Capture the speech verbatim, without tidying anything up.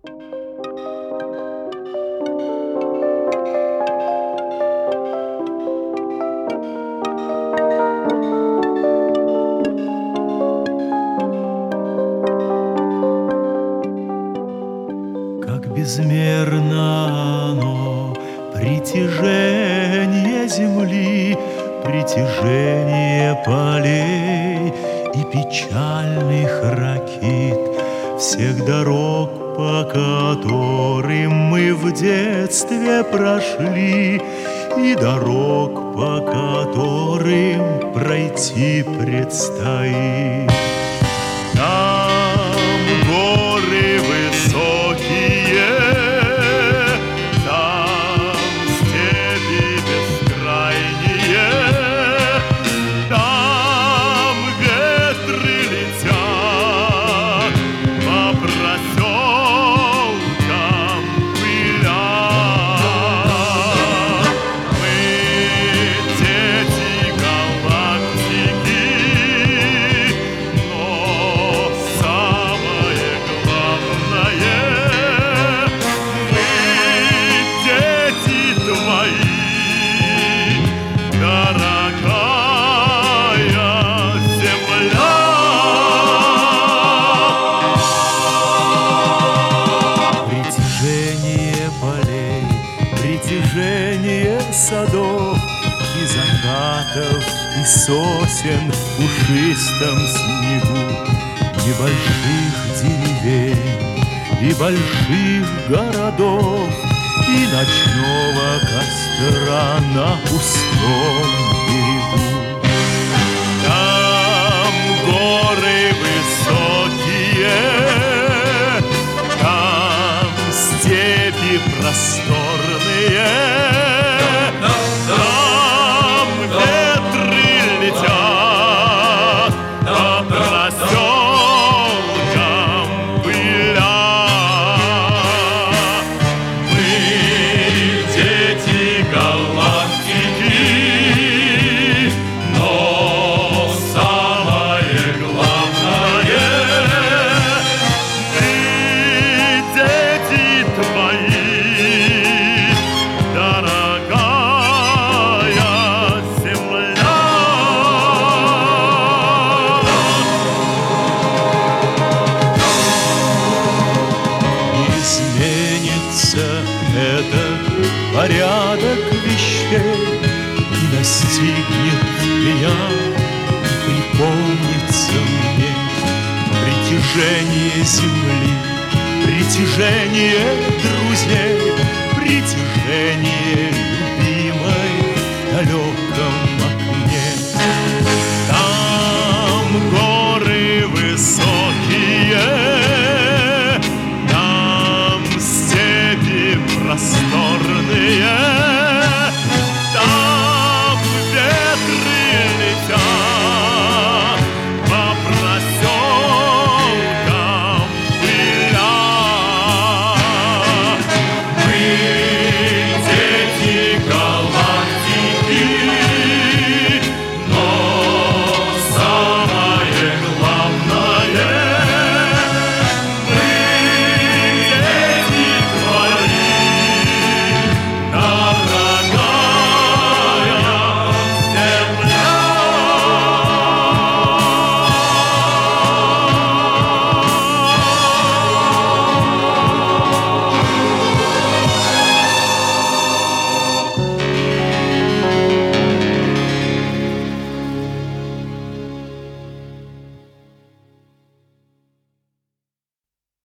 Как безмерно оно, притяжение земли, притяжение полей и печальных ракит, всех дорог, по которым мы в детстве прошли, и дорог, по которым пройти предстоит. Там горы высокие, там степи бескрайние, там ветры летят по проселкам пыля. Мы дети галактики, но самое главное, мы дети твои, дорогая земля. Притяжение полей, притяжение садов и закатов, и сосен в пушистом снегу, небольших деревень и больших городов, и ночного костра на пустом берегу. Там горы высокие, там степи просторные, там ветры летят по проселкам пыля. Мы дети галактики, но самое главное, мы дети твои, дорогая земля. Изменится этот порядок вещей, и настигнет меня, и припомнится мне притяжение земли, притяжение друзей, притяжение любви.